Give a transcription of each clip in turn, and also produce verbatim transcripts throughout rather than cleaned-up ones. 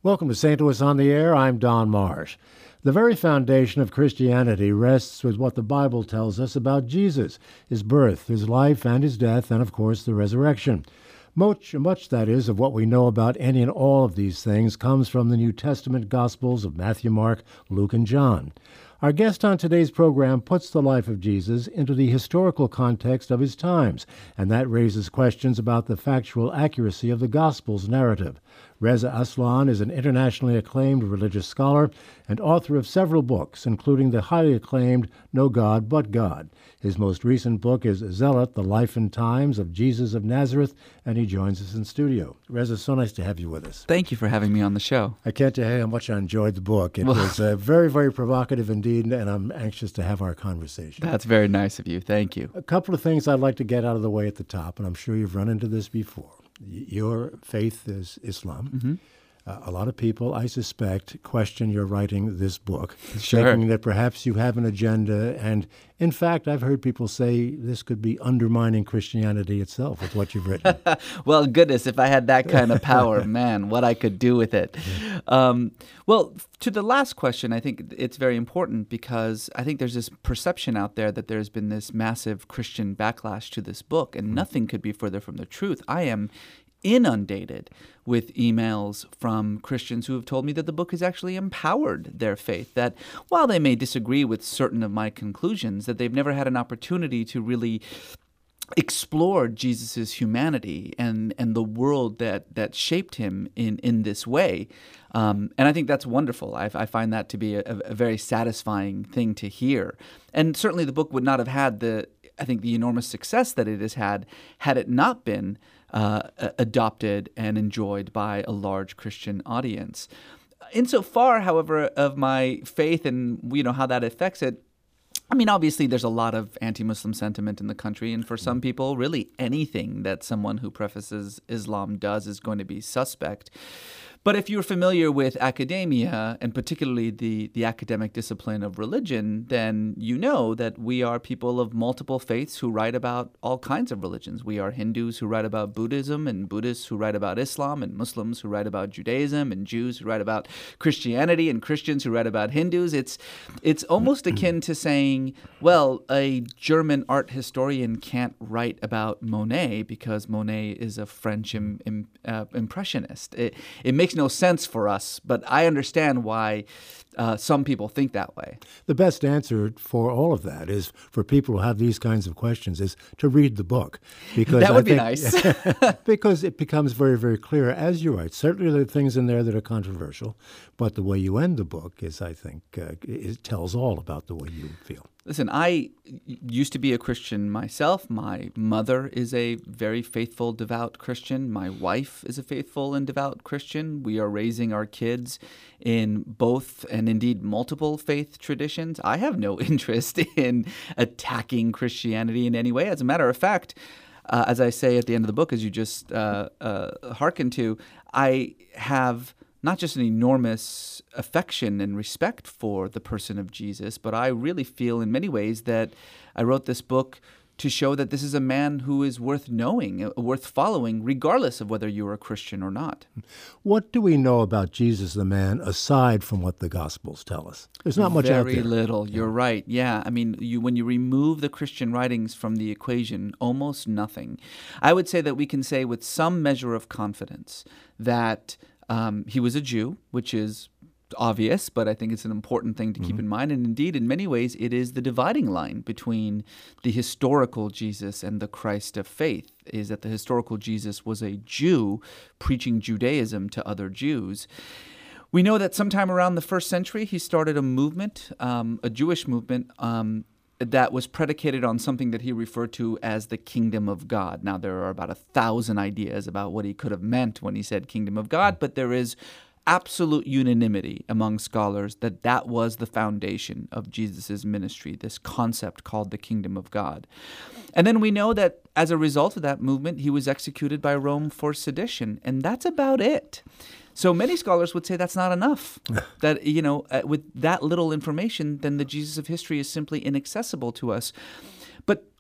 Welcome to Saint Louis on the Air. I'm Don Marsh. The very foundation of Christianity rests with what the Bible tells us about Jesus, his birth, his life, and his death, and of course the resurrection. Much, much, that is, of what we know about any and all of these things comes from the New Testament Gospels of Matthew, Mark, Luke, and John. Our guest on today's program puts the life of Jesus into the historical context of his times, and that raises questions about the factual accuracy of the Gospels narrative. Reza Aslan is an internationally acclaimed religious scholar and author of several books, including the highly acclaimed No God But God. His most recent book is Zealot, The Life and Times of Jesus of Nazareth, and he joins us in studio. Reza, so nice to have you with us. Thank you for having me on the show. I can't tell you how much I enjoyed the book. It was uh, very, very provocative indeed, and I'm anxious to have our conversation. That's very nice of you. Thank you. A couple of things I'd like to get out of the way at the top, and I'm sure you've run into this before. Your faith is Islam. Mm-hmm. Uh, a lot of people, I suspect, question your writing this book, Sure. thinking that perhaps you have an agenda. And in fact, I've heard people say this could be undermining Christianity itself with what you've written. Well, goodness, if I had that kind of power, man, what I could do with it. Um, well, to the last question, I think it's very important because I think there's this perception out there that there's been this massive Christian backlash to this book, and nothing could be further from the truth. I am inundated with emails from Christians who have told me that the book has actually empowered their faith, that while they may disagree with certain of my conclusions, that they've never had an opportunity to really explore Jesus' humanity and, and the world that, that shaped him in, in this way. Um, and I think that's wonderful. I, I find that to be a, a very satisfying thing to hear. And certainly the book would not have had the, I think, the enormous success that it has had had it not been Uh, adopted and enjoyed by a large Christian audience. Insofar, however, of my faith and you know how that affects it, I mean, obviously there's a lot of anti-Muslim sentiment in the country, and for some people, really anything that someone who prefaces Islam does is going to be suspect. But if you're familiar with academia, and particularly the, the academic discipline of religion, then you know that we are people of multiple faiths who write about all kinds of religions. We are Hindus who write about Buddhism, and Buddhists who write about Islam, and Muslims who write about Judaism, and Jews who write about Christianity, and Christians who write about Hindus. It's, it's almost akin to saying, well, a German art historian can't write about Monet because Monet is a French im, im, uh, impressionist. It, it makes no sense for us, but I understand why uh, some people think that way. The best answer for all of that is for people who have these kinds of questions is to read the book. Because that would I be think, nice. Because it becomes very, very clear, as you write. Certainly there are things in there that are controversial, but the way you end the book is, I think, uh, it tells all about the way you feel. Listen, I used to be a Christian myself. My mother is a very faithful, devout Christian. My wife is a faithful and devout Christian. We are raising our kids in both and indeed multiple faith traditions. I have no interest in attacking Christianity in any way. As a matter of fact, uh, as I say at the end of the book, as you just uh, uh, hearken to, I have not just an enormous affection and respect for the person of Jesus, but I really feel in many ways that I wrote this book to show that this is a man who is worth knowing, worth following, regardless of whether you're a Christian or not. What do we know about Jesus the man aside from what the Gospels tell us? There's not much Very out there. Very little. You're yeah. right. Yeah. I mean, you when you remove the Christian writings from the equation, almost nothing. I would say that we can say with some measure of confidence that um, he was a Jew, which is obvious, but I think it's an important thing to mm-hmm. keep in mind. And indeed, in many ways, it is the dividing line between the historical Jesus and the Christ of faith, is that the historical Jesus was a Jew preaching Judaism to other Jews. We know that sometime around the first century, he started a movement, um, a Jewish movement, um, that was predicated on something that he referred to as the kingdom of God. Now, there are about a thousand ideas about what he could have meant when he said kingdom of God, but there is absolute unanimity among scholars that that was the foundation of Jesus' ministry, this concept called the kingdom of God. And then we know that as a result of that movement, he was executed by Rome for sedition, and that's about it. So many scholars would say that's not enough, that, you know, uh, with that little information, then the Jesus of history is simply inaccessible to us. But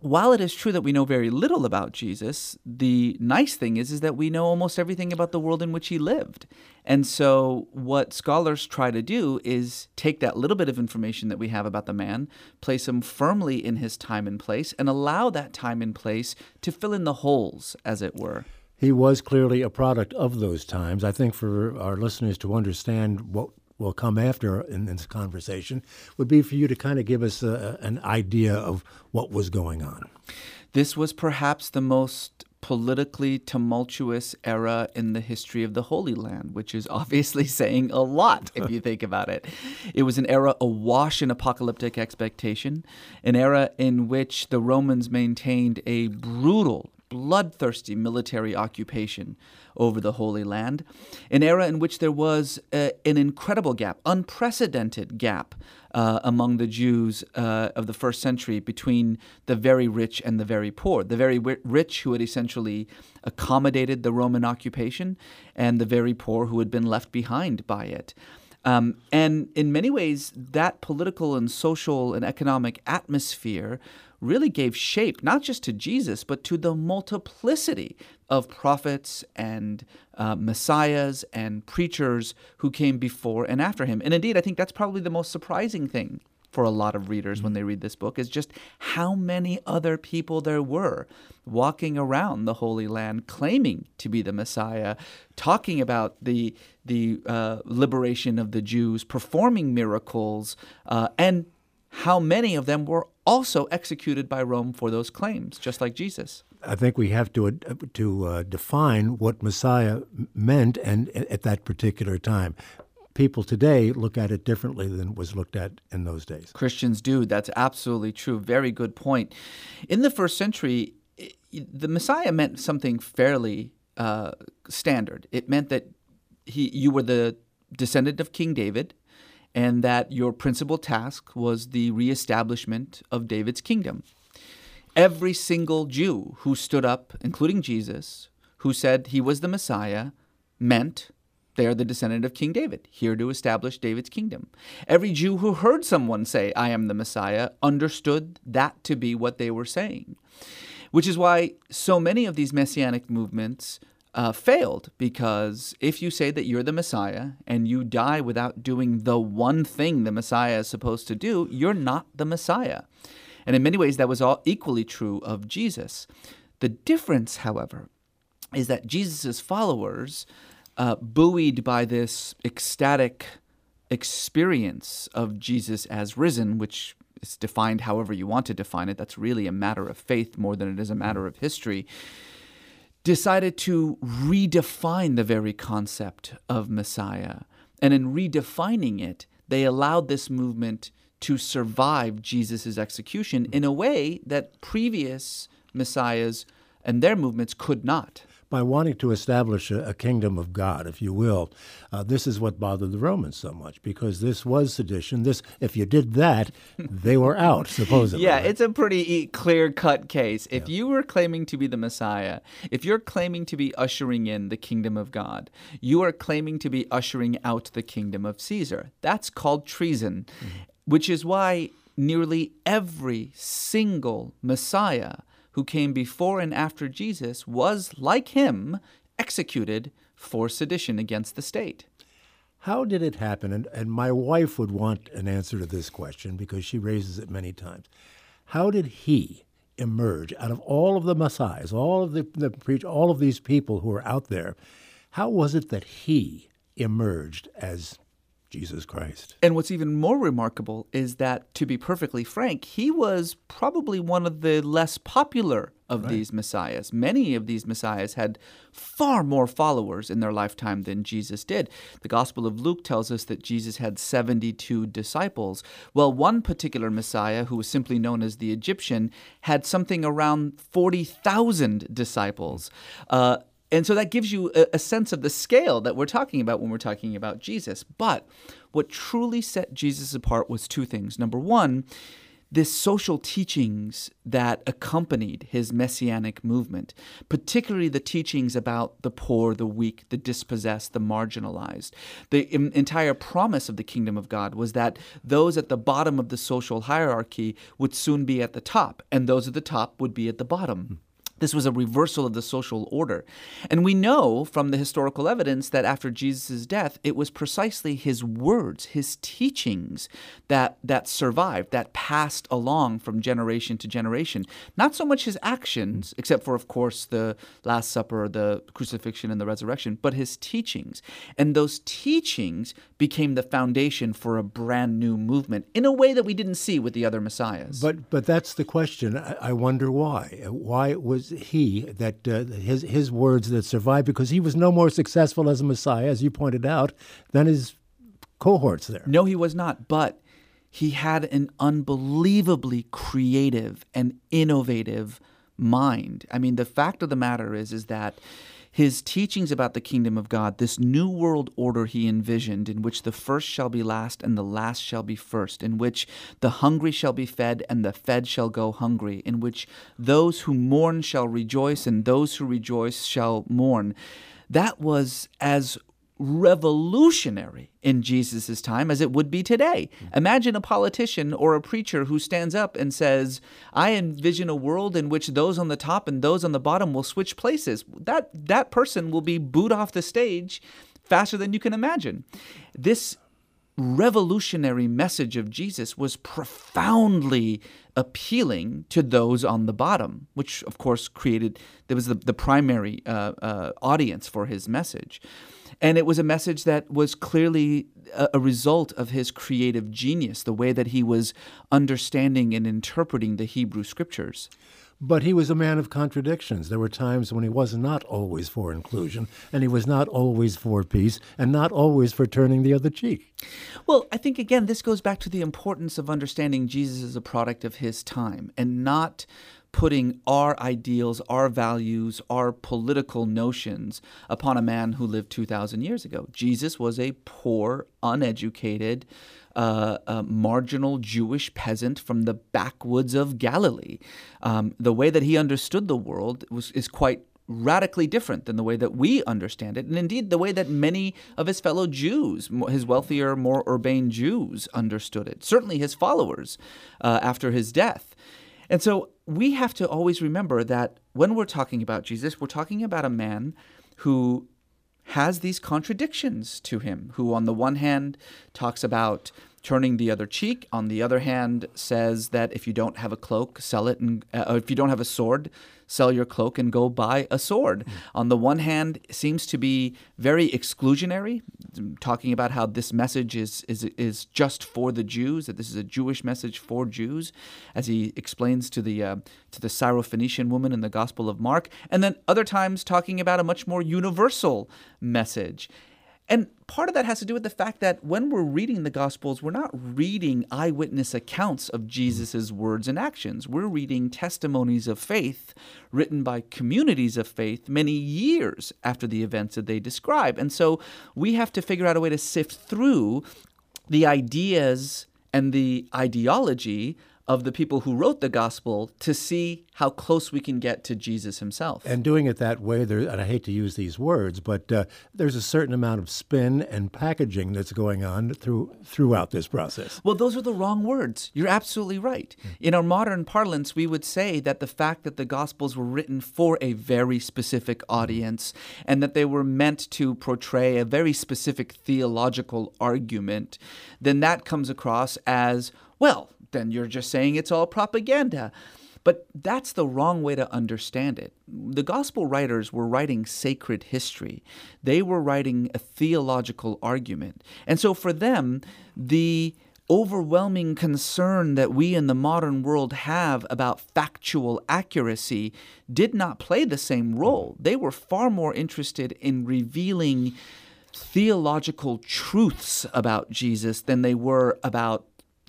while it is true that we know very little about Jesus, the nice thing is, is that we know almost everything about the world in which he lived. And so what scholars try to do is take that little bit of information that we have about the man, place him firmly in his time and place, and allow that time and place to fill in the holes, as it were. He was clearly a product of those times. I think for our listeners to understand what will come after in this conversation would be for you to kind of give us a, an idea of what was going on. This was perhaps the most politically tumultuous era in the history of the Holy Land, which is obviously saying a lot if you think about it. It was an era awash in apocalyptic expectation, an era in which the Romans maintained a brutal, bloodthirsty military occupation over the Holy Land, an era in which there was uh, an incredible gap, unprecedented gap uh, among the Jews uh, of the first century between the very rich and the very poor. The very wi- rich who had essentially accommodated the Roman occupation, and the very poor who had been left behind by it. Um, and in many ways, that political and social and economic atmosphere really gave shape not just to Jesus, but to the multiplicity of prophets and uh, messiahs and preachers who came before and after him. And indeed, I think that's probably the most surprising thing for a lot of readers mm-hmm. when they read this book, is just how many other people there were walking around the Holy Land claiming to be the Messiah, talking about the the uh, liberation of the Jews, performing miracles, uh, and how many of them were also executed by Rome for those claims, just like Jesus. I think we have to uh, to uh, define what Messiah meant and at that particular time. People today look at it differently than was looked at in those days. Christians do. That's absolutely true. Very good point. In the first century, the Messiah meant something fairly uh, standard. It meant that he, you were the descendant of King David, and that your principal task was the reestablishment of David's kingdom. Every single Jew who stood up, including Jesus, who said he was the Messiah, meant they are the descendant of King David, here to establish David's kingdom. Every Jew who heard someone say, I am the Messiah, understood that to be what they were saying. Which is why so many of these messianic movements Uh, failed, because if you say that you're the Messiah and you die without doing the one thing the Messiah is supposed to do, you're not the Messiah. And in many ways, that was all equally true of Jesus. The difference, however, is that Jesus' followers, uh, buoyed by this ecstatic experience of Jesus as risen, which is defined however you want to define it, that's really a matter of faith more than it is a matter of history, decided to redefine the very concept of Messiah. And in redefining it, they allowed this movement to survive Jesus' execution in a way that previous messiahs and their movements could not. By wanting to establish a, a kingdom of God, if you will, uh, this is what bothered the Romans so much, because this was sedition. This, if you did that, they were out, supposedly. Yeah, right? It's a pretty clear-cut case. If Yeah. you were claiming to be the Messiah, if you're claiming to be ushering in the kingdom of God, you are claiming to be ushering out the kingdom of Caesar. That's called treason, mm-hmm. which is why nearly every single Messiah who came before and after Jesus was, like him, executed for sedition against the state. How did it happen? And, and my wife would want an answer to this question because she raises it many times. How did he emerge out of all of the messiahs, all of the, the preach, all of these people who are out there? How was it that he emerged as Jesus Christ? And what's even more remarkable is that, to be perfectly frank, he was probably one of the less popular of right. these messiahs. Many of these messiahs had far more followers in their lifetime than Jesus did. The Gospel of Luke tells us that Jesus had seventy-two disciples. Well, one particular messiah, who was simply known as the Egyptian, had something around forty thousand disciples. Uh, And so that gives you a, a sense of the scale that we're talking about when we're talking about Jesus. But what truly set Jesus apart was two things. Number one, this social teachings that accompanied his messianic movement, particularly the teachings about the poor, the weak, the dispossessed, the marginalized. The im- entire promise of the kingdom of God was that those at the bottom of the social hierarchy would soon be at the top, and those at the top would be at the bottom. This was a reversal of the social order. And we know from the historical evidence that after Jesus' death, it was precisely his words, his teachings that, that survived, that passed along from generation to generation. Not so much his actions, except for, of course, the Last Supper, the crucifixion, and the resurrection, but his teachings. And those teachings became the foundation for a brand new movement in a way that we didn't see with the other messiahs. But but that's the question. I, I wonder why. Why was he that uh, his his words that survived? Because he was no more successful as a messiah, as you pointed out, than his cohorts there. No, he was not. But he had an unbelievably creative and innovative mind. I mean, the fact of the matter is, is that his teachings about the kingdom of God, this new world order he envisioned, in which the first shall be last and the last shall be first, in which the hungry shall be fed and the fed shall go hungry, in which those who mourn shall rejoice and those who rejoice shall mourn, that was as revolutionary in Jesus' time as it would be today. Imagine a politician or a preacher who stands up and says, I envision a world in which those on the top and those on the bottom will switch places. That, that person will be booed off the stage faster than you can imagine. This revolutionary message of Jesus was profoundly appealing to those on the bottom, which of course created, there was the, the primary uh, uh, audience for his message. And it was a message that was clearly a, a result of his creative genius, the way that he was understanding and interpreting the Hebrew scriptures. But he was a man of contradictions. There were times when he was not always for inclusion, and he was not always for peace, and not always for turning the other cheek. Well, I think, again, this goes back to the importance of understanding Jesus as a product of his time and not putting our ideals, our values, our political notions upon a man who lived two thousand years ago. Jesus was a poor, uneducated, uh, uh, marginal Jewish peasant from the backwoods of Galilee. Um, the way that he understood the world was is quite radically different than the way that we understand it, and indeed the way that many of his fellow Jews, his wealthier, more urbane Jews, understood it. Certainly his followers uh, after his death. And so we have to always remember that when we're talking about Jesus, we're talking about a man who has these contradictions to him, who on the one hand talks about turning the other cheek, on the other hand says that if you don't have a cloak, sell it, and uh, if you don't have a sword, sell your cloak and go buy a sword. Mm. On the one hand, seems to be very exclusionary, talking about how this message is, is, is just for the Jews, that this is a Jewish message for Jews, as he explains to the, uh, to the Syrophoenician woman in the Gospel of Mark, and then other times talking about a much more universal message. And part of that has to do with the fact that when we're reading the Gospels, we're not reading eyewitness accounts of Jesus' words and actions. We're reading testimonies of faith written by communities of faith many years after the events that they describe. And so we have to figure out a way to sift through the ideas and the ideology of the people who wrote the gospel to see how close we can get to Jesus himself. And doing it that way, there, and I hate to use these words, but uh, there's a certain amount of spin and packaging that's going on through throughout this process. Well, those are the wrong words. You're absolutely right. In our modern parlance, we would say that the fact that the Gospels were written for a very specific audience and that they were meant to portray a very specific theological argument, then that comes across as, well, then you're just saying it's all propaganda. But that's the wrong way to understand it. The gospel writers were writing sacred history. They were writing a theological argument. And so for them, the overwhelming concern that we in the modern world have about factual accuracy did not play the same role. They were far more interested in revealing theological truths about Jesus than they were about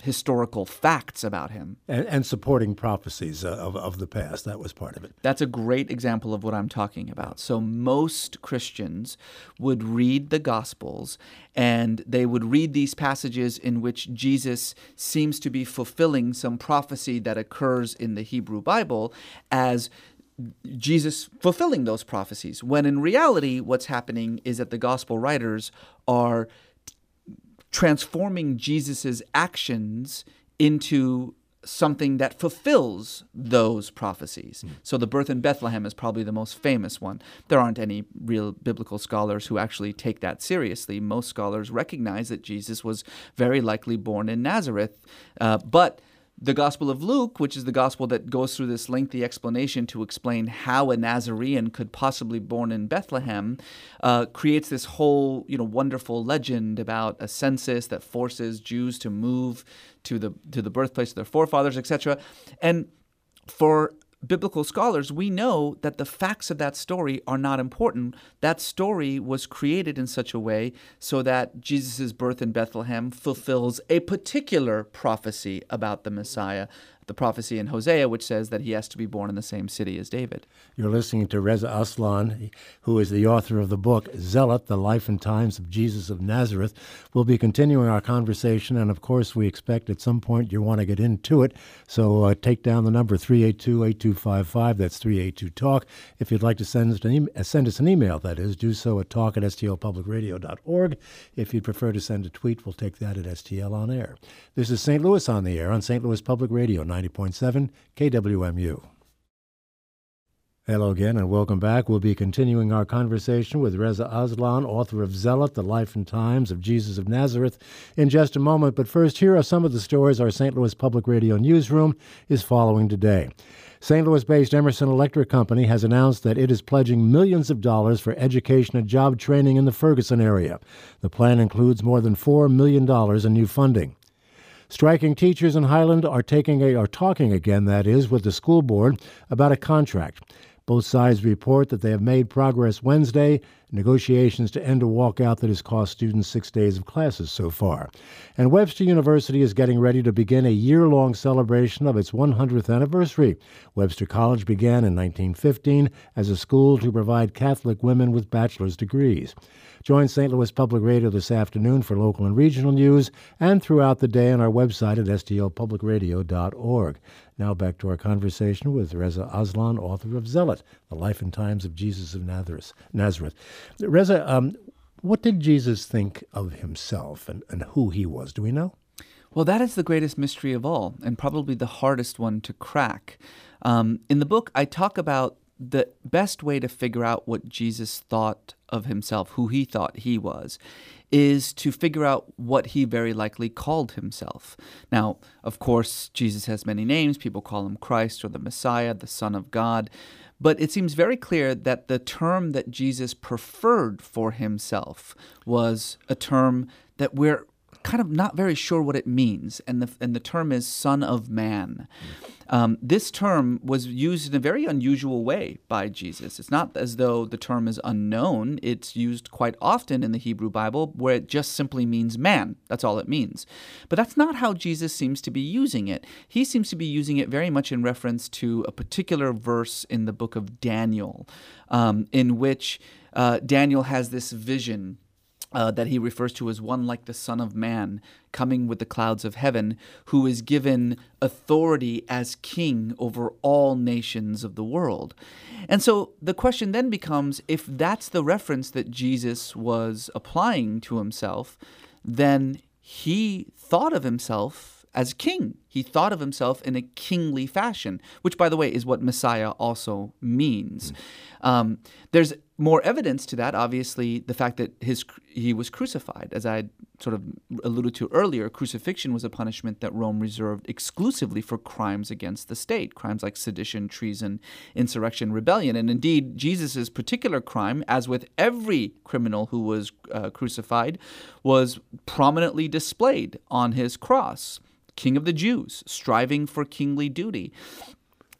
historical facts about him. And, and supporting prophecies uh, of, of the past. That was part of it. That's a great example of what I'm talking about. So most Christians would read the Gospels, and they would read these passages in which Jesus seems to be fulfilling some prophecy that occurs in the Hebrew Bible as Jesus fulfilling those prophecies, when in reality what's happening is that the Gospel writers are transforming Jesus's actions into something that fulfills those prophecies. Mm. So the birth in Bethlehem is probably the most famous one. There aren't any real biblical scholars who actually take that seriously. Most scholars recognize that Jesus was very likely born in Nazareth, uh, but the Gospel of Luke, which is the gospel that goes through this lengthy explanation to explain how a Nazarene could possibly be born in Bethlehem, uh, creates this whole, you know, wonderful legend about a census that forces Jews to move to the to the birthplace of their forefathers, et cetera. And for biblical scholars, we know that the facts of that story are not important. That story was created in such a way so that Jesus' birth in Bethlehem fulfills a particular prophecy about the Messiah, the prophecy in Hosea, which says that he has to be born in the same city as David. You're listening to Reza Aslan, who is the author of the book, Zealot, The Life and Times of Jesus of Nazareth. We'll be continuing our conversation, and of course we expect at some point you want to get into it. So uh, take down the number three eight two, eight two five five. That's three eight two talk. If you'd like to send us an, e- send us an email, that is, do so at talk at s t l public radio dot org. If you'd prefer to send a tweet, we'll take that at S T L On Air. This is Saint Louis on the Air on Saint Louis Public Radio, ninety point seven K W M U. Hello again and welcome back. We'll be continuing our conversation with Reza Aslan, author of Zealot, The Life and Times of Jesus of Nazareth, in just a moment. But first, here are some of the stories our Saint Louis Public Radio newsroom is following today. Saint Louis-based Emerson Electric Company has announced that it is pledging millions of dollars for education and job training in the Ferguson area. The plan includes more than four million dollars in new funding. Striking teachers in Highland are taking a, are talking again, that is, with the school board about a contract. Both sides report that they have made progress Wednesday, negotiations to end a walkout that has cost students six days of classes so far. And Webster University is getting ready to begin a year-long celebration of its one hundredth anniversary. Webster College began in nineteen fifteen as a school to provide Catholic women with bachelor's degrees. Join Saint Louis Public Radio this afternoon for local and regional news and throughout the day on our website at s t l public radio dot org. Now back to our conversation with Reza Aslan, author of Zealot, The Life and Times of Jesus of Nazareth. Reza, um, what did Jesus think of himself and, and who he was? Do we know? Well, that is the greatest mystery of all, and probably the hardest one to crack. Um, in the book, I talk about the best way to figure out what Jesus thought of himself, who he thought he was, is to figure out what he very likely called himself. Now, of course, Jesus has many names. People call him Christ or the Messiah, the Son of God. But it seems very clear that the term that Jesus preferred for himself was a term that we're kind of not very sure what it means, and the and the term is Son of Man. Um, this term was used in a very unusual way by Jesus. It's not as though the term is unknown. It's used quite often in the Hebrew Bible where it just simply means man. That's all it means. But that's not how Jesus seems to be using it. He seems to be using it very much in reference to a particular verse in the book of Daniel, um, in which uh, Daniel has this vision Uh, that he refers to as one like the Son of Man, coming with the clouds of heaven, who is given authority as king over all nations of the world. And so the question then becomes, if that's the reference that Jesus was applying to himself, then he thought of himself as king. He thought of himself in a kingly fashion, which, by the way, is what Messiah also means. Mm. Um, there's more evidence to that, obviously, the fact that his he was crucified. As I sort of alluded to earlier, crucifixion was a punishment that Rome reserved exclusively for crimes against the state, crimes like sedition, treason, insurrection, rebellion. And indeed, Jesus' particular crime, as with every criminal who was uh, crucified, was prominently displayed on his cross. King of the Jews, striving for kingly duty.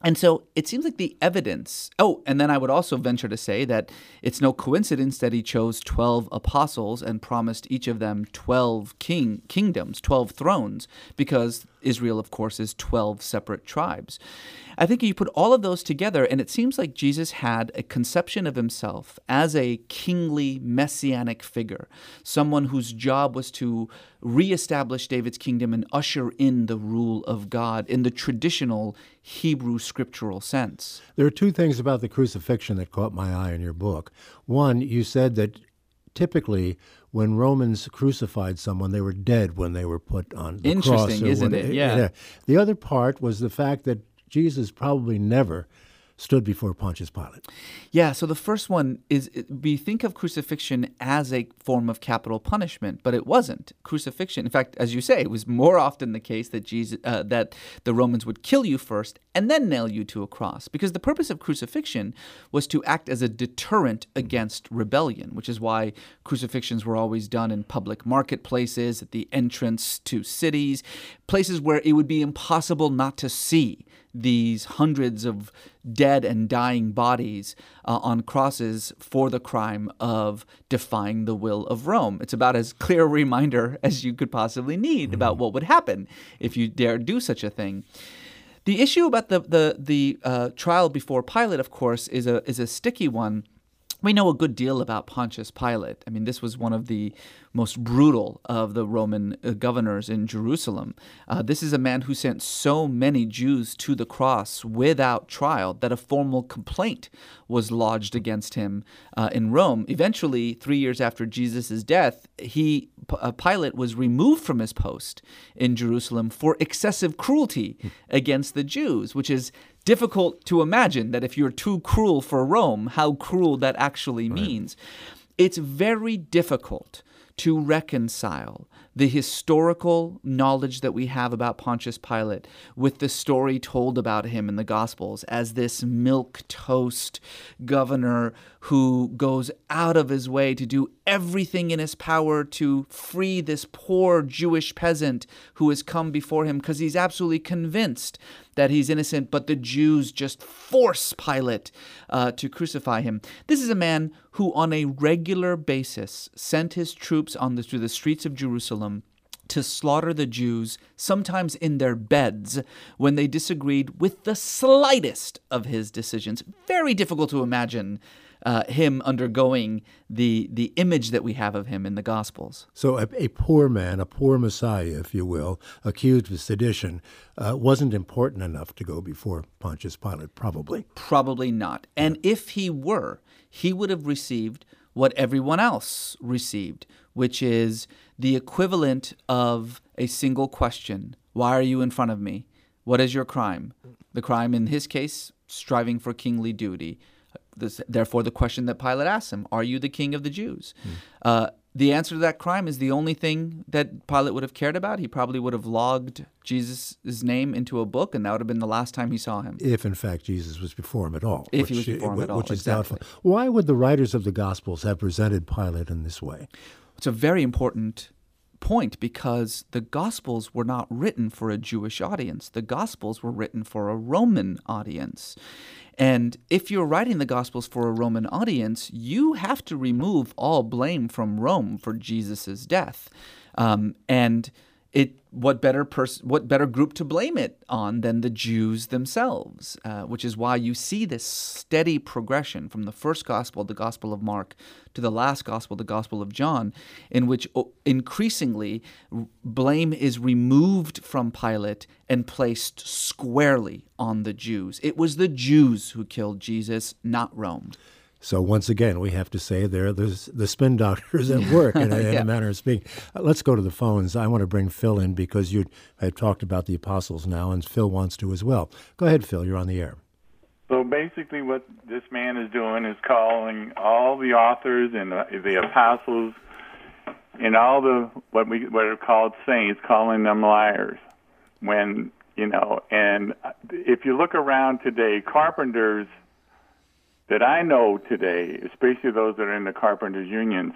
And so it seems like the evidence. Oh, and then I would also venture to say that it's no coincidence that he chose twelve apostles and promised each of them twelve king kingdoms, twelve thrones, because Israel, of course, is twelve separate tribes. I think you put all of those together, and it seems like Jesus had a conception of himself as a kingly messianic figure, someone whose job was to reestablish David's kingdom and usher in the rule of God in the traditional Hebrew scriptural sense. There are two things about the crucifixion that caught my eye in your book. One, you said that typically when Romans crucified someone, they were dead when they were put on the cross. Interesting, isn't when, it? Yeah. yeah. The other part was the fact that Jesus probably never stood before Pontius Pilate. Yeah, so the first one is we think of crucifixion as a form of capital punishment, but it wasn't. Crucifixion, in fact, as you say, it was more often the case that Jesus, uh, that the Romans would kill you first and then nail you to a cross, because the purpose of crucifixion was to act as a deterrent against rebellion, which is why crucifixions were always done in public marketplaces, at the entrance to cities, places where it would be impossible not to see these hundreds of dead and dying bodies uh, on crosses for the crime of defying the will of Rome. It's about as clear a reminder as you could possibly need mm-hmm. about what would happen if you dare do such a thing. The issue about the the the uh, trial before Pilate, of course, is a is a sticky one. We know a good deal about Pontius Pilate. I mean, this was one of the most brutal of the Roman uh, governors in Jerusalem. Uh, this is a man who sent so many Jews to the cross without trial that a formal complaint was lodged against him uh, in Rome. Eventually, three years after Jesus' death, he uh, Pilate was removed from his post in Jerusalem for excessive cruelty against the Jews, which is difficult to imagine that if you're too cruel for Rome, how cruel that actually right. means. It's very difficult to reconcile the historical knowledge that we have about Pontius Pilate with the story told about him in the Gospels as this milquetoast governor who goes out of his way to do everything in his power to free this poor Jewish peasant who has come before him because he's absolutely convinced that he's innocent, but the Jews just force Pilate uh, to crucify him. This is a man who on a regular basis sent his troops on the, through the streets of Jerusalem to slaughter the Jews, sometimes in their beds, when they disagreed with the slightest of his decisions. Very difficult to imagine uh, him undergoing the the image that we have of him in the Gospels. So a, a poor man, a poor Messiah, if you will, accused of sedition, uh, wasn't important enough to go before Pontius Pilate, probably. Probably not. And if he were, he would have received what everyone else received, which is the equivalent of a single question. Why are you in front of me? What is your crime? The crime, in his case, striving for kingly duty. This, therefore, the question that Pilate asks him, are you the king of the Jews? Hmm. Uh, the answer to that crime is the only thing that Pilate would have cared about. He probably would have logged Jesus' name into a book, and that would have been the last time he saw him. If, in fact, Jesus was before him at all. If which, he was before him which, at all, Which is exactly. doubtful. Why would the writers of the Gospels have presented Pilate in this way? It's a very important point because the Gospels were not written for a Jewish audience. The Gospels were written for a Roman audience. And if you're writing the Gospels for a Roman audience, you have to remove all blame from Rome for Jesus' death. Um, and it what better pers- what better group to blame it on than the Jews themselves, uh, which is why you see this steady progression from the first Gospel, the Gospel of Mark, to the last Gospel, the Gospel of John, in which increasingly blame is removed from Pilate and placed squarely on the Jews. It was the Jews who killed Jesus, not Rome. So once again, we have to say there, there's the spin doctors at work, in a, yeah. in a manner of speaking. Uh, let's go to the phones. I want to bring Phil in because you have talked about the apostles now, and Phil wants to as well. Go ahead, Phil. You're on the air. So basically what this man is doing is calling all the authors and the, the apostles and all the what we what are called saints, calling them liars. When, you know, and if you look around today, carpenters that I know today, especially those that are in the carpenters unions,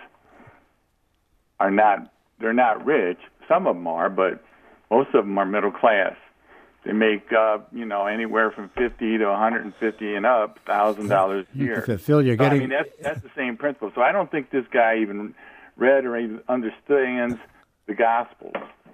are not, they're not rich. Some of them are, but most of them are middle class. they make uh, you know anywhere from fifty to one hundred fifty and up thousand dollars a year. Phil, you're So, getting. I mean, that's that's the same principle. So I don't think this guy even read or even understands the Gospels.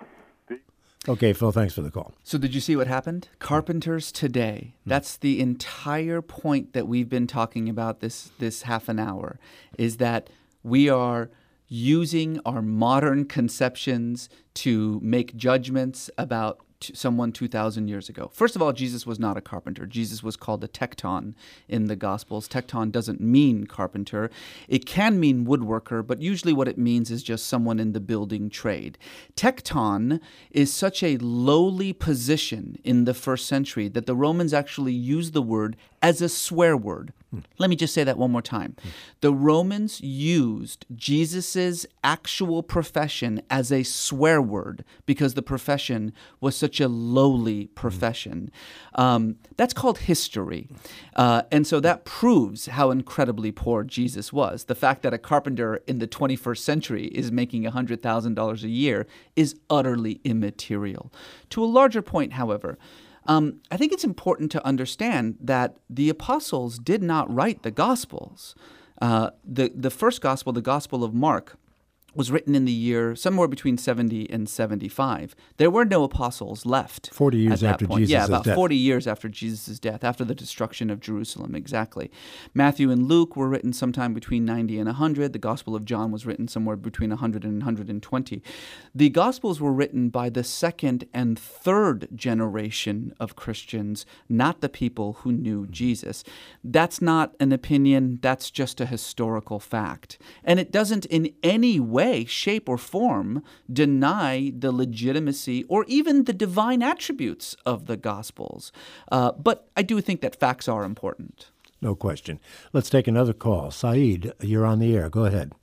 Okay, Phil, thanks for the call. So did you see what happened? Carpenters today. That's the entire point that we've been talking about this this half an hour, is that we are using our modern conceptions to make judgments about t- someone two thousand years ago. First of all, Jesus was not a carpenter. Jesus was called a tekton in the Gospels. Tekton doesn't mean carpenter. It can mean woodworker, but usually what it means is just someone in the building trade. Tekton is such a lowly position in the first century that the Romans actually used the word as a swear word. Let me just say that one more time. The Romans used Jesus's actual profession as a swear word because the profession was such a lowly profession. Um, that's called history. Uh, and so that proves how incredibly poor Jesus was. The fact that a carpenter in the twenty-first century is making one hundred thousand dollars a year is utterly immaterial. To a larger point, however, Um, I think it's important to understand that the apostles did not write the Gospels. Uh, the, the first Gospel, the Gospel of Mark, was written in the year somewhere between seventy and seventy-five. There were no apostles left. Forty years at that after point. Jesus' Yeah, about death. forty years after Jesus' death, after the destruction of Jerusalem, exactly. Matthew and Luke were written sometime between ninety and one hundred. The Gospel of John was written somewhere between one hundred and one hundred twenty. The Gospels were written by the second and third generation of Christians, not the people who knew Jesus. That's not an opinion. That's just a historical fact. And it doesn't in any way way, shape, or form deny the legitimacy or even the divine attributes of the Gospels. Uh, but I do think that facts are important. No question. Let's take another call. Saeed, you're on the air. Go ahead.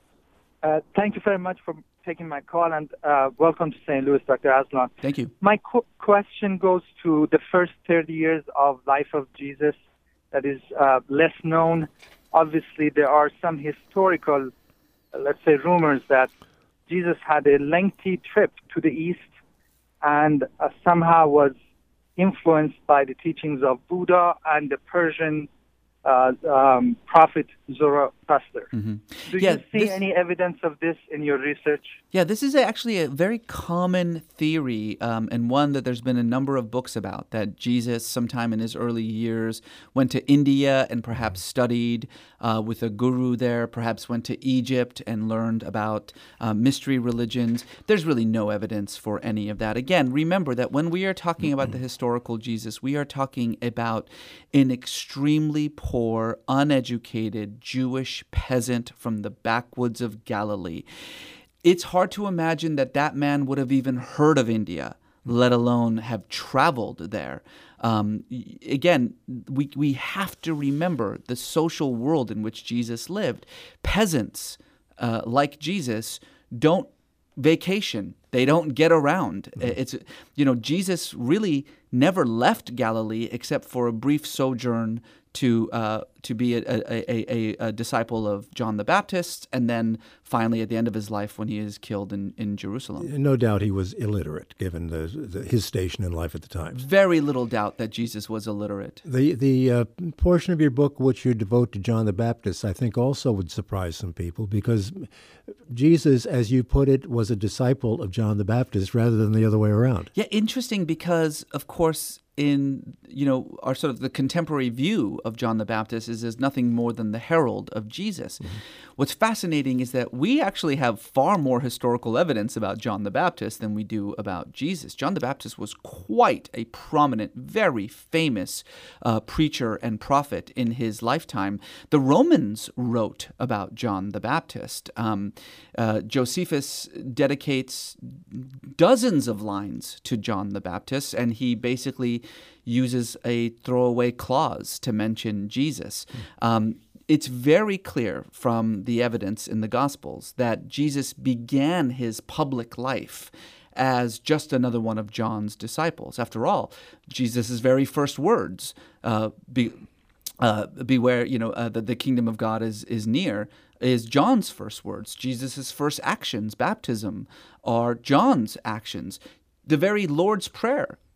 Uh, thank you very much for taking my call, and uh, welcome to Saint Louis, Doctor Aslan. Thank you. My qu- question goes to the first thirty years of life of Jesus that is uh, less known. Obviously, there are some historical let's say, rumors that Jesus had a lengthy trip to the east and uh, somehow was influenced by the teachings of Buddha and the Persian uh, um, prophet Zoroaster. Mm-hmm. Do yeah, you see this, any evidence of this in your research? Yeah, this is actually a very common theory um, and one that there's been a number of books about, that Jesus sometime in his early years went to India and perhaps studied uh, with a guru there, perhaps went to Egypt and learned about uh, mystery religions. There's really no evidence for any of that. Again, remember that when we are talking about the historical Jesus, we are talking about an extremely poor, uneducated Jewish peasant from the backwoods of Galilee. It's hard to imagine that that man would have even heard of India, let alone have traveled there. Um, again, we we have to remember the social world in which Jesus lived. Peasants, uh, like Jesus, don't vacation. They don't get around. Mm-hmm. It's you know Jesus really never left Galilee except for a brief sojourn to uh, to be a, a, a, a disciple of John the Baptist, and then finally at the end of his life when he is killed in, in Jerusalem. No doubt he was illiterate, given the, the, his station in life at the time. Very little doubt that Jesus was illiterate. The the uh, portion of your book which you devote to John the Baptist, I think, also would surprise some people, because Jesus, as you put it, was a disciple of John the Baptist rather than the other way around. Yeah, interesting, because, of course, in you know our sort of the contemporary view of John the Baptist is as nothing more than the herald of Jesus. Mm-hmm. What's fascinating is that we actually have far more historical evidence about John the Baptist than we do about Jesus. John the Baptist was quite a prominent, very famous uh, preacher and prophet in his lifetime. The Romans wrote about John the Baptist. Um, uh, Josephus dedicates dozens of lines to John the Baptist, and he basically uses a throwaway clause to mention Jesus. Mm. Um, it's very clear from the evidence in the Gospels that Jesus began his public life as just another one of John's disciples. After all, Jesus' very first words, uh, be, uh, beware, you know, uh, the, the kingdom of God is, is near, is John's first words. Jesus' first actions, baptism, are John's actions. The very Lord's Prayer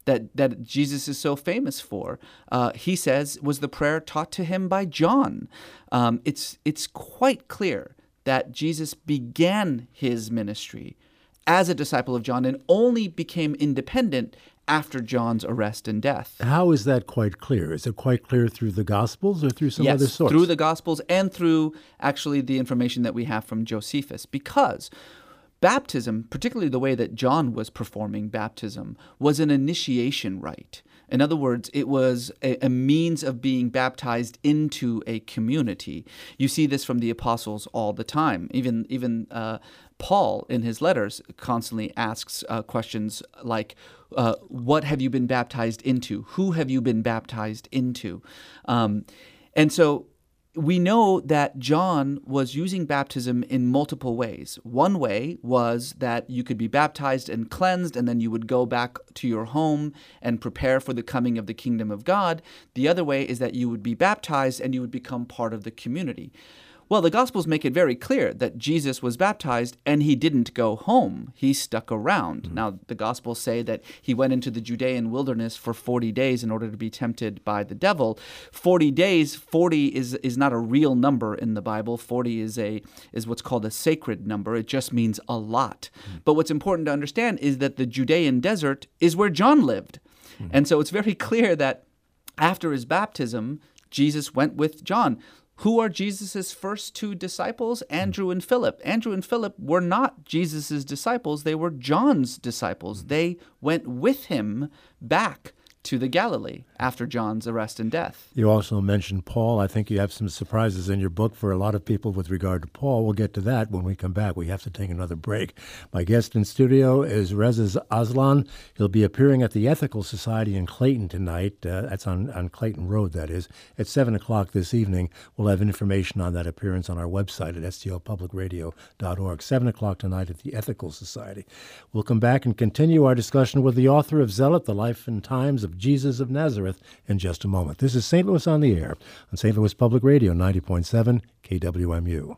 that, that Jesus is so famous for, uh, he says, was the prayer taught to him by John. Um, it's it's quite clear that Jesus began his ministry as a disciple of John and only became independent after John's arrest and death. How is that quite clear? Is it quite clear through the Gospels or through some yes, other source? Through the Gospels and through actually the information that we have from Josephus. Because baptism, particularly the way that John was performing baptism, was an initiation rite. In other words, it was a, a means of being baptized into a community. You see this from the apostles all the time. Even even uh, Paul, in his letters, constantly asks uh, questions like, uh, what have you been baptized into? Who have you been baptized into? Um, and so we know that John was using baptism in multiple ways. One way was that you could be baptized and cleansed, and then you would go back to your home and prepare for the coming of the kingdom of God. The other way is that you would be baptized and you would become part of the community. Well, the Gospels make it very clear that Jesus was baptized and he didn't go home. He stuck around. Mm-hmm. Now, the Gospels say that he went into the Judean wilderness for forty days in order to be tempted by the devil. forty days, forty is, is not a real number in the Bible. forty is a is what's called a sacred number. It just means a lot. Mm-hmm. But what's important to understand is that the Judean desert is where John lived. Mm-hmm. And so it's very clear that after his baptism, Jesus went with John. Who are Jesus' first two disciples? Andrew and Philip. Andrew and Philip were not Jesus' disciples. They were John's disciples. They went with him back to the Galilee after John's arrest and death. You also mentioned Paul. I think you have some surprises in your book for a lot of people with regard to Paul. We'll get to that when we come back. We have to take another break. My guest in studio is Reza Aslan. He'll be appearing at the Ethical Society in Clayton tonight. Uh, that's on, on Clayton Road, that is. At seven o'clock this evening. We'll have information on that appearance on our website at s t l public radio dot org. seven o'clock tonight at the Ethical Society. We'll come back and continue our discussion with the author of Zealot, The Life and Times of Jesus of Nazareth in just a moment. This is Saint Louis on the Air on Saint Louis Public Radio, ninety point seven K W M U.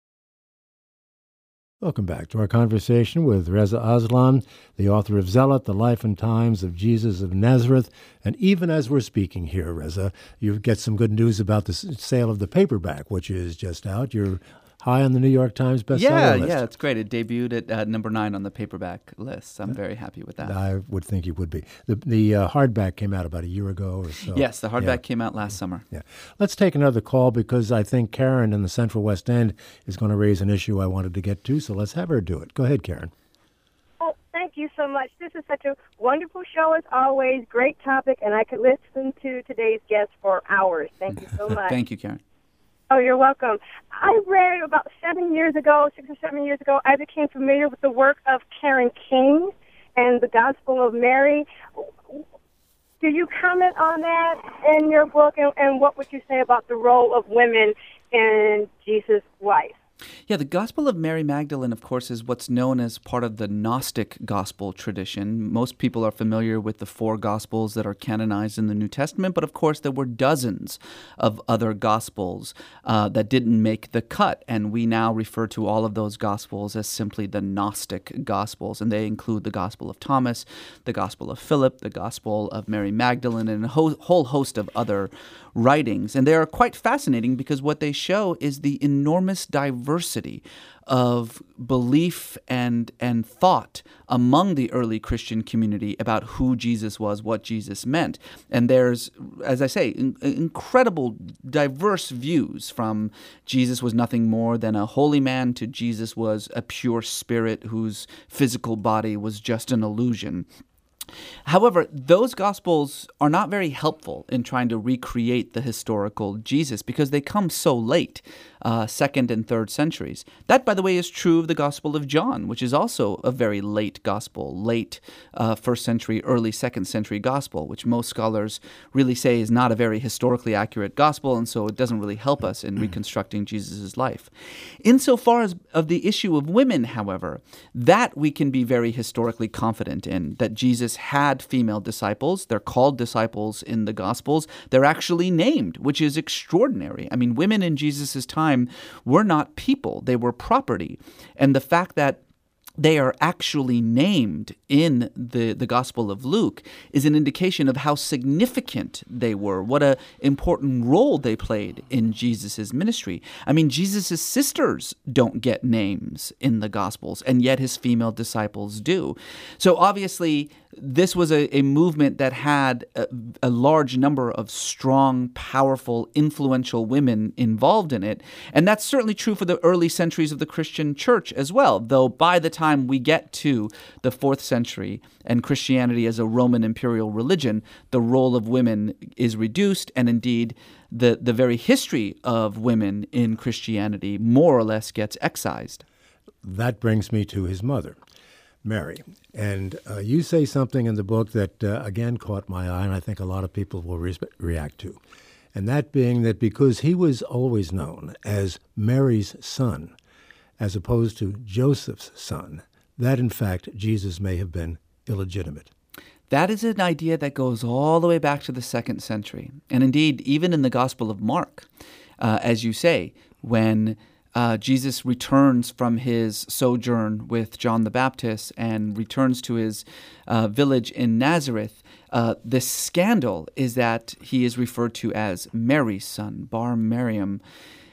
Welcome back to our conversation with Reza Aslan, the author of Zealot, The Life and Times of Jesus of Nazareth. And even as we're speaking here, Reza, you get some good news about the sale of the paperback, which is just out. You're high on the New York Times bestseller yeah, list. Yeah, it's great. It debuted at uh, number nine on the paperback list. I'm very happy with that. I would think you would be. The the uh, hardback came out about a year ago or so. Yes, the hardback yeah. came out last summer. Yeah. Let's take another call because I think Karen in the Central West End is going to raise an issue I wanted to get to, so let's have her do it. Go ahead, Karen. Oh, thank you so much. This is such a wonderful show as always. Great topic, and I could listen to today's guest for hours. Thank you so much. Thank you, Karen. Oh, you're welcome. I read about seven years ago, six or seven years ago, I became familiar with the work of Karen King and the Gospel of Mary. Do you comment on that in your book, and, and what would you say about the role of women in Jesus' life? Yeah, the Gospel of Mary Magdalene, of course, is what's known as part of the Gnostic gospel tradition. Most people are familiar with the four Gospels that are canonized in the New Testament, but of course there were dozens of other Gospels uh, that didn't make the cut, and we now refer to all of those Gospels as simply the Gnostic Gospels, and they include the Gospel of Thomas, the Gospel of Philip, the Gospel of Mary Magdalene, and a ho- whole host of other writings. And they are quite fascinating because what they show is the enormous diversity of belief and and thought among the early Christian community about who Jesus was, what Jesus meant. And there's, as I say, in, incredible diverse views, from Jesus was nothing more than a holy man to Jesus was a pure spirit whose physical body was just an illusion. However, those Gospels are not very helpful in trying to recreate the historical Jesus because they come so late, uh, second and third centuries. That, by the way, is true of the Gospel of John, which is also a very late Gospel, late uh, first century, early second century Gospel, which most scholars really say is not a very historically accurate Gospel, and so it doesn't really help us in reconstructing Jesus' life. Insofar as of the issue of women, however, that we can be very historically confident in, that Jesus had female disciples. They're called disciples in the Gospels. They're actually named, which is extraordinary. I mean, women in Jesus' time were not people. They were property. And the fact that they are actually named in the, the Gospel of Luke is an indication of how significant they were, what an important role they played in Jesus' ministry. I mean, Jesus' sisters don't get names in the Gospels, and yet his female disciples do. So obviously, this was a, a movement that had a, a large number of strong, powerful, influential women involved in it. And that's certainly true for the early centuries of the Christian church as well, though by the time we get to the fourth century and Christianity as a Roman imperial religion, the role of women is reduced, and indeed the, the very history of women in Christianity more or less gets excised. That brings me to his mother, Mary. And uh, you say something in the book that, uh, again, caught my eye, and I think a lot of people will re- react to. And that being that because he was always known as Mary's son, as opposed to Joseph's son, that, in fact, Jesus may have been illegitimate. That is an idea that goes all the way back to the second century. And indeed, even in the Gospel of Mark, uh, as you say, when Uh, Jesus returns from his sojourn with John the Baptist and returns to his uh, village in Nazareth. Uh, the scandal is that he is referred to as Mary's son, Bar Miriam.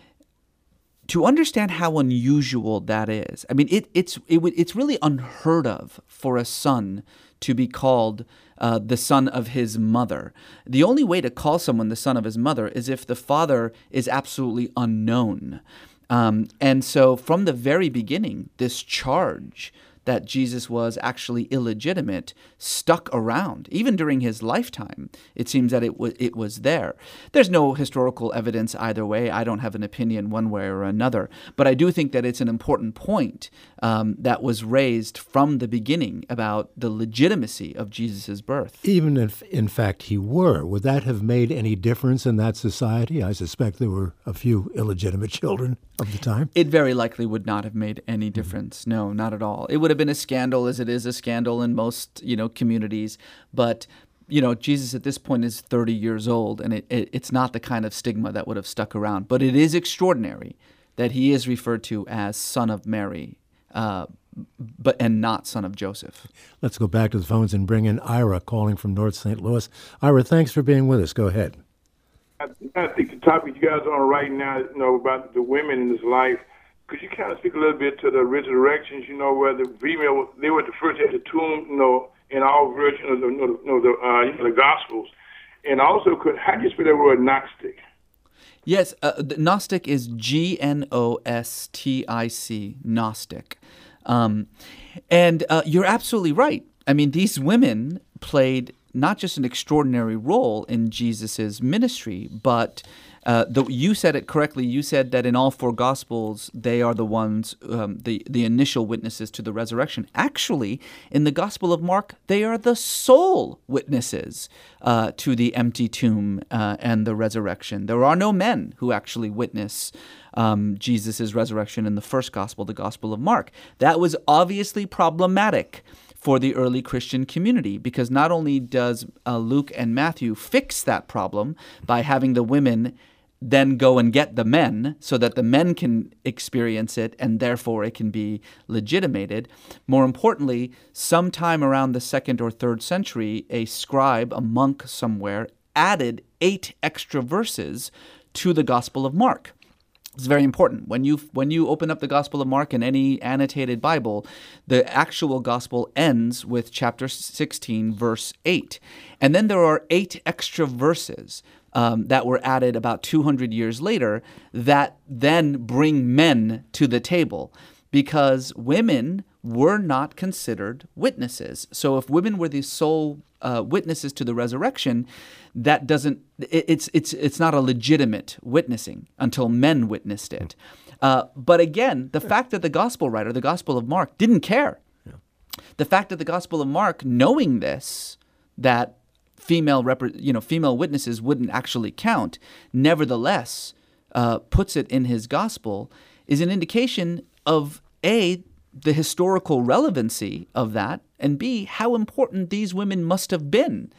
To understand how unusual that is, I mean, it, it's it, it's really unheard of for a son to be called uh, the son of his mother. The only way to call someone the son of his mother is if the father is absolutely unknown. Um, and so from the very beginning, this charge that Jesus was actually illegitimate stuck around. Even during his lifetime, it seems that it was it was there. There's no historical evidence either way. I don't have an opinion one way or another. But I do think that it's an important point um, that was raised from the beginning about the legitimacy of Jesus' birth. Even if, in fact, he were, would that have made any difference in that society? I suspect there were a few illegitimate children of the time. It very likely would not have made any difference. Mm-hmm. No, not at all. It would have been a scandal, as it is a scandal in most, you know, communities. But, you know, Jesus at this point is thirty years old, and it, it, it's not the kind of stigma that would have stuck around. But it is extraordinary that he is referred to as son of Mary, uh, but and not son of Joseph. Let's go back to the phones and bring in Ira calling from North Saint Louis. Ira, thanks for being with us. Go ahead. I, I think the topic you guys are on right now, you know, about the women in this life, could you kind of speak a little bit to the resurrections, you know, where the female, they were the first at the tomb, you know, in all versions of the, you know, the, uh, you know, the Gospels. And also, could how do you spell that word Gnostic? Yes, uh, the Gnostic is G N O S T I C, Gnostic. Um, and uh, you're absolutely right. I mean, these women played not just an extraordinary role in Jesus's ministry, but uh, the, you said it correctly. You said that in all four Gospels, they are the ones, um, the, the initial witnesses to the resurrection. Actually, in the Gospel of Mark, they are the sole witnesses uh, to the empty tomb uh, and the resurrection. There are no men who actually witness um, Jesus' resurrection in the first Gospel, the Gospel of Mark. That was obviously problematic for the early Christian community, because not only does uh, Luke and Matthew fix that problem by having the women then go and get the men so that the men can experience it and therefore it can be legitimated. More importantly, sometime around the second or third century, a scribe, a monk somewhere, added eight extra verses to the Gospel of Mark. It's very important. When you when you open up the Gospel of Mark in any annotated Bible, the actual Gospel ends with chapter sixteen, verse eight. And then there are eight extra verses um, that were added about two hundred years later that then bring men to the table, because women were not considered witnesses. So if women were the sole uh, witnesses to the resurrection, that doesn't it, it's it's it's not a legitimate witnessing until men witnessed it. Uh, but again, the fact that the gospel writer, the Gospel of Mark, didn't care. Yeah. The fact that the Gospel of Mark, knowing this, that female rep- you know female witnesses wouldn't actually count, nevertheless uh, puts it in his gospel, is an indication of A, the historical relevancy of that, and B, how important these women must have been.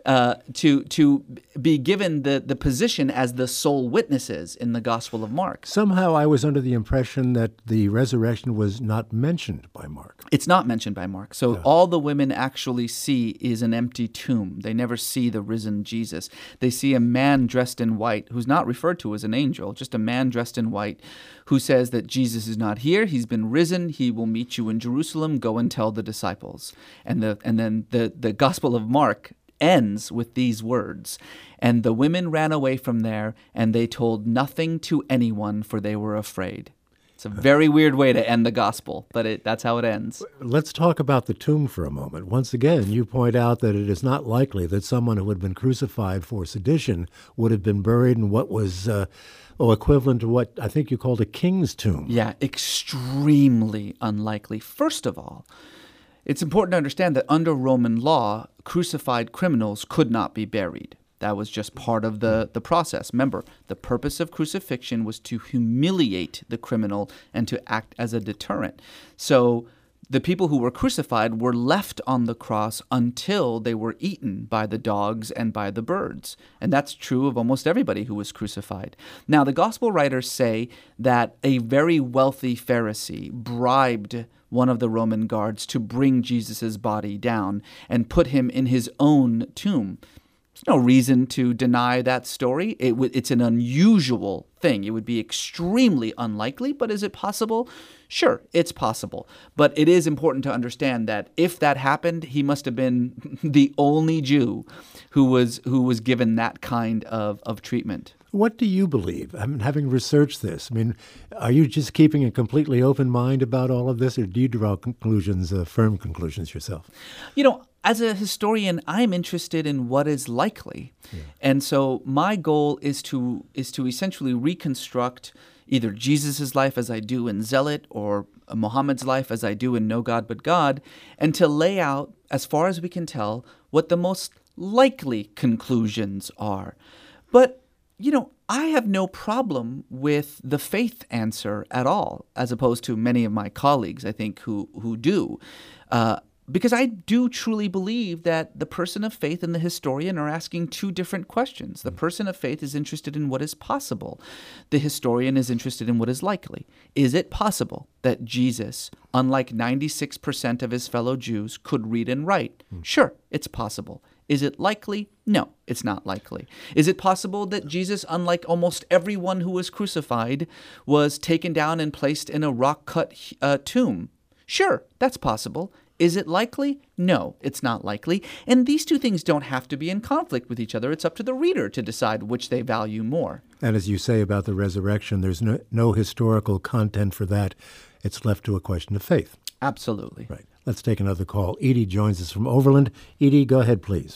uh, to to be given the, the position as the sole witnesses in the Gospel of Mark. Somehow I was under the impression that the resurrection was not mentioned by Mark. It's not mentioned by Mark. So Yeah. all the women actually see is an empty tomb. They never see the risen Jesus. They see a man dressed in white who's not referred to as an angel, just a man dressed in white who says that Jesus is not here. He's been risen. He will meet you in Jerusalem. Go and tell the disciples. And the and then the, the Gospel of Mark ends with these words. And the women ran away from there, and they told nothing to anyone, for they were afraid. It's a very weird way to end the gospel, but it, that's how it ends. Let's talk about the tomb for a moment. Once again, you point out that it is not likely that someone who had been crucified for sedition would have been buried in what was uh, oh, equivalent to what I think you called a king's tomb. Yeah, extremely unlikely. First of all, it's important to understand that under Roman law, crucified criminals could not be buried. That was just part of the, the process. Remember, the purpose of crucifixion was to humiliate the criminal and to act as a deterrent. So the people who were crucified were left on the cross until they were eaten by the dogs and by the birds. And that's true of almost everybody who was crucified. Now, the gospel writers say that a very wealthy Pharisee bribed one of the Roman guards to bring Jesus' body down and put him in his own tomb. There's no reason to deny that story. It w- it's an unusual thing. It would be extremely unlikely, but is it possible? Sure, it's possible. But it is important to understand that if that happened, he must have been the only Jew who was who was given that kind of, of treatment. What do you believe? I mean, having researched this, I mean, are you just keeping a completely open mind about all of this, or do you draw conclusions, uh, firm conclusions yourself? You know, as a historian, I'm interested in what is likely. Yeah. And so my goal is to is to essentially reconstruct either Jesus' life as I do in Zealot or Muhammad's life as I do in No God But God, and to lay out, as far as we can tell, what the most likely conclusions are. But you know, I have no problem with the faith answer at all, as opposed to many of my colleagues, I think, who who do. Uh, because I do truly believe that the person of faith and the historian are asking two different questions. The person of faith is interested in what is possible. The historian is interested in what is likely. Is it possible that Jesus, unlike ninety-six percent of his fellow Jews, could read and write? Mm. Sure, it's possible. Is it likely? No, it's not likely. Is it possible that Jesus, unlike almost everyone who was crucified, was taken down and placed in a rock-cut uh, tomb? Sure, that's possible. Is it likely? No, it's not likely. And these two things don't have to be in conflict with each other. It's up to the reader to decide which they value more. And as you say about the resurrection, there's no, no historical content for that. It's left to a question of faith. Absolutely. Right. Let's take another call. Edie joins us from Overland. Edie, go ahead, please.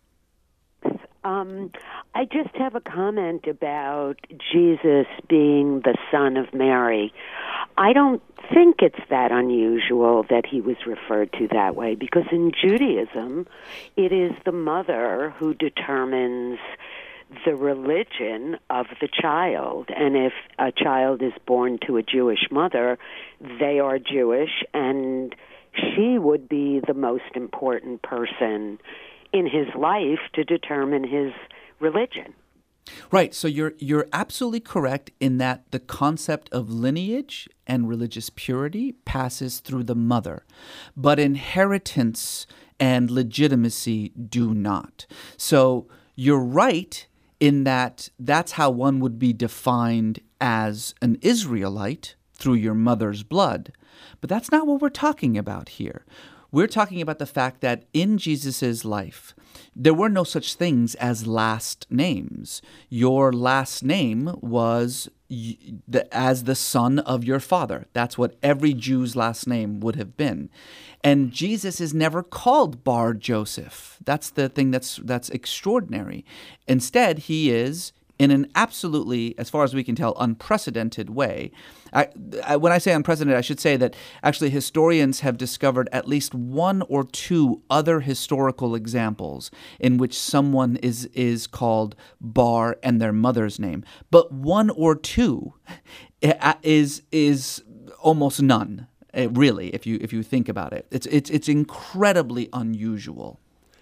Um, I just have a comment about Jesus being the son of Mary. I don't think it's that unusual that he was referred to that way, because in Judaism, it is the mother who determines the religion of the child. And if a child is born to a Jewish mother, they are Jewish, and she would be the most important person in his life to determine his religion. Right. So you're you're absolutely correct in that the concept of lineage and religious purity passes through the mother, but inheritance and legitimacy do not. So you're right in that that's how one would be defined as an Israelite, through your mother's blood. But that's not what we're talking about here. We're talking about the fact that in Jesus' life, there were no such things as last names. Your last name was as the son of your father. That's what every Jew's last name would have been. And Jesus is never called Bar Joseph. That's the thing that's that's extraordinary. Instead, he is, in an absolutely, as far as we can tell, unprecedented way. I, I, when I say unprecedented, I should say that actually historians have discovered at least one or two other historical examples in which someone is is called Bar and their mother's name. But one or two is is almost none, really, if you if you think about it. It's it's it's incredibly unusual.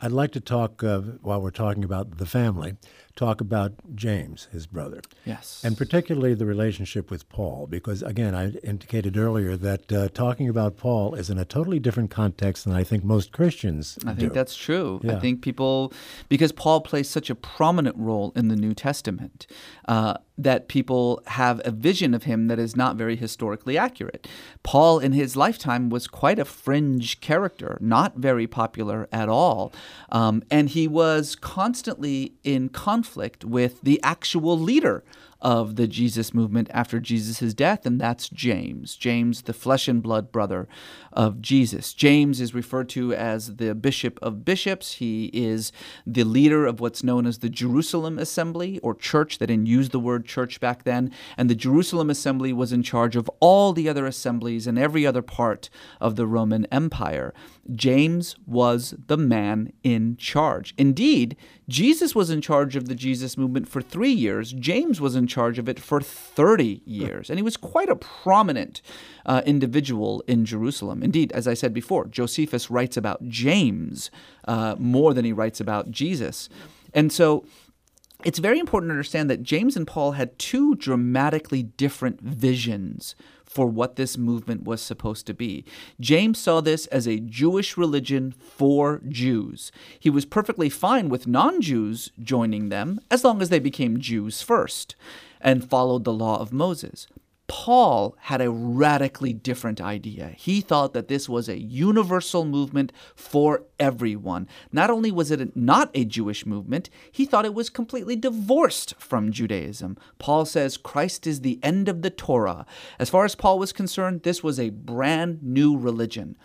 I'd like to talk, uh, while we're talking about the family, talk about James, his brother. Yes. And particularly the relationship with Paul, because, again, I indicated earlier that uh, talking about Paul is in a totally different context than I think most Christians I do. think that's true. Yeah. I think people, because Paul plays such a prominent role in the New Testament, uh, that people have a vision of him that is not very historically accurate. Paul, in his lifetime, was quite a fringe character, not very popular at all. Um, and he was constantly in conflict with the actual leader of the Jesus movement after Jesus' death, and that's James. James, the flesh and blood brother of Jesus. James is referred to as the bishop of bishops. He is the leader of what's known as the Jerusalem Assembly, or church. They didn't use the word church back then. And the Jerusalem Assembly was in charge of all the other assemblies in every other part of the Roman Empire. James was the man in charge. Indeed, Jesus was in charge of the Jesus movement for three years. James was in charge of it for thirty years. And he was quite a prominent uh, individual in Jerusalem. Indeed, as I said before, Josephus writes about James uh, more than he writes about Jesus. And so it's very important to understand that James and Paul had two dramatically different visions for what this movement was supposed to be. James saw this as a Jewish religion for Jews. He was perfectly fine with non-Jews joining them as long as they became Jews first and followed the law of Moses. Paul had a radically different idea. He thought that this was a universal movement for everyone. Not only was it not a Jewish movement, he thought it was completely divorced from Judaism. Paul says Christ is the end of the Torah. As far as Paul was concerned, this was a brand new religion.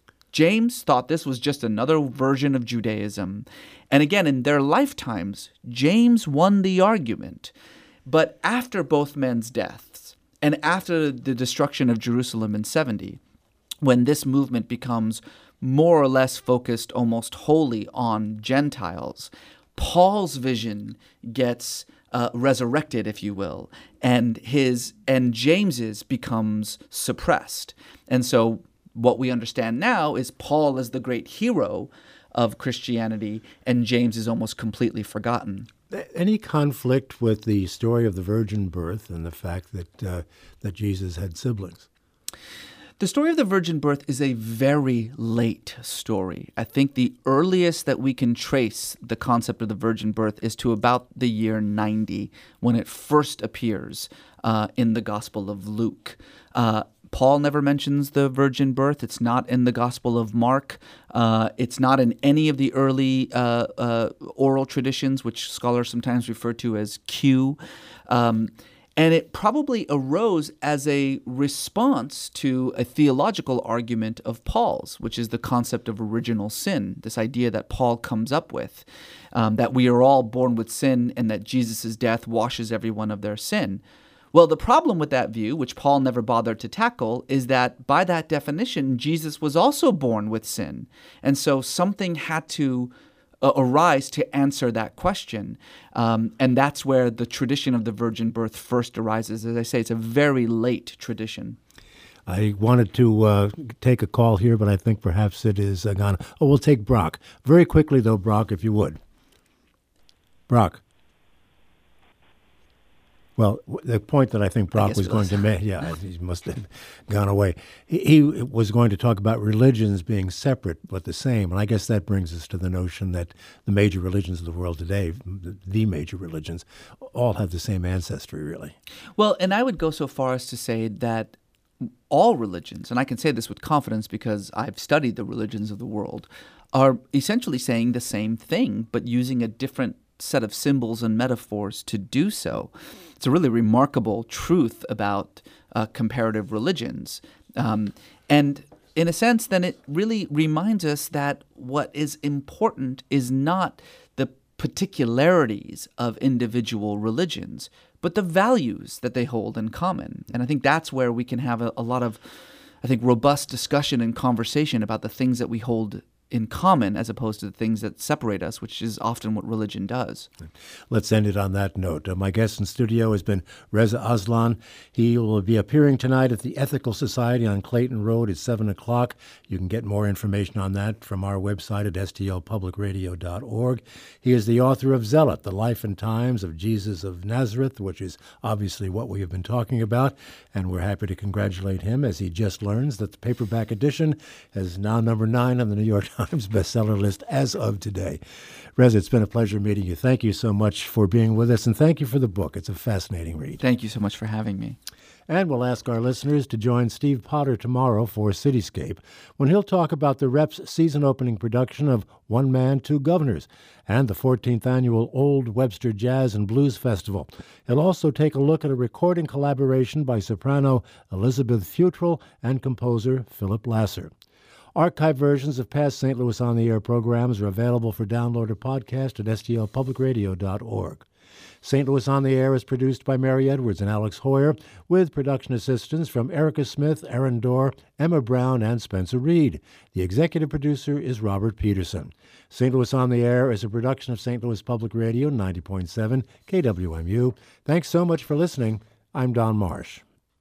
James thought this was just another version of Judaism. And again, in their lifetimes, James won the argument. But after both men's deaths, and after the destruction of Jerusalem in seventy, when this movement becomes more or less focused almost wholly on Gentiles, Paul's vision gets uh, resurrected, if you will, and his and James's becomes suppressed. And so what we understand now is Paul is the great hero of Christianity, and James is almost completely forgotten. Any conflict with the story of the virgin birth and the fact that uh, that Jesus had siblings? The story of the virgin birth is a very late story. I think the earliest that we can trace the concept of the virgin birth is to about the year ninety, when it first appears uh, in the Gospel of Luke. Uh, Paul never mentions the virgin birth. It's not in the Gospel of Mark. Uh, it's not in any of the early uh, uh, oral traditions, which scholars sometimes refer to as Q. Um, and it probably arose as a response to a theological argument of Paul's, which is the concept of original sin, this idea that Paul comes up with, um, that we are all born with sin and that Jesus' death washes everyone of their sin. Well, the problem with that view, which Paul never bothered to tackle, is that by that definition, Jesus was also born with sin. And so something had to uh, arise to answer that question. Um, and that's where the tradition of the virgin birth first arises. As I say, it's a very late tradition. I wanted to uh, take a call here, but I think perhaps it is uh, gone. Oh, we'll take Brock. Very quickly, though, Brock, if you would. Brock. Well, the point that I think Brock was, was going to make, yeah, he must have gone away. He, he was going to talk about religions being separate but the same, and I guess that brings us to the notion that the major religions of the world today, the major religions, all have the same ancestry, really. Well, and I would go so far as to say that all religions, and I can say this with confidence because I've studied the religions of the world, are essentially saying the same thing, but using a different set of symbols and metaphors to do so. It's a really remarkable truth about uh, comparative religions. Um, and in a sense, then it really reminds us that what is important is not the particularities of individual religions, but the values that they hold in common. And I think that's where we can have a, a lot of, I think, robust discussion and conversation about the things that we hold in common as opposed to the things that separate us, which is often what religion does. Let's end it on that note. Uh, my guest in studio has been Reza Aslan. He will be appearing tonight at the Ethical Society on Clayton Road at seven o'clock. You can get more information on that from our website at s t l public radio dot org. He is the author of Zealot, The Life and Times of Jesus of Nazareth, which is obviously what we have been talking about, and we're happy to congratulate him as he just learns that the paperback edition is now number nine on the New York Times bestseller list as of today. Reza, it's been a pleasure meeting you. Thank you so much for being with us, and thank you for the book. It's a fascinating read. Thank you so much for having me. And we'll ask our listeners to join Steve Potter tomorrow for Cityscape, when he'll talk about the Rep's season-opening production of One Man, Two Governors and the fourteenth annual Old Webster Jazz and Blues Festival. He'll also take a look at a recording collaboration by soprano Elizabeth Futrell and composer Philip Lasser. Archive versions of past Saint Louis On the Air programs are available for download or podcast at s t l public radio dot org. Saint Louis On the Air is produced by Mary Edwards and Alex Hoyer, with production assistance from Erica Smith, Aaron Dorr, Emma Brown, and Spencer Reed. The executive producer is Robert Peterson. Saint Louis On the Air is a production of Saint Louis Public Radio ninety point seven K W M U. Thanks so much for listening. I'm Don Marsh.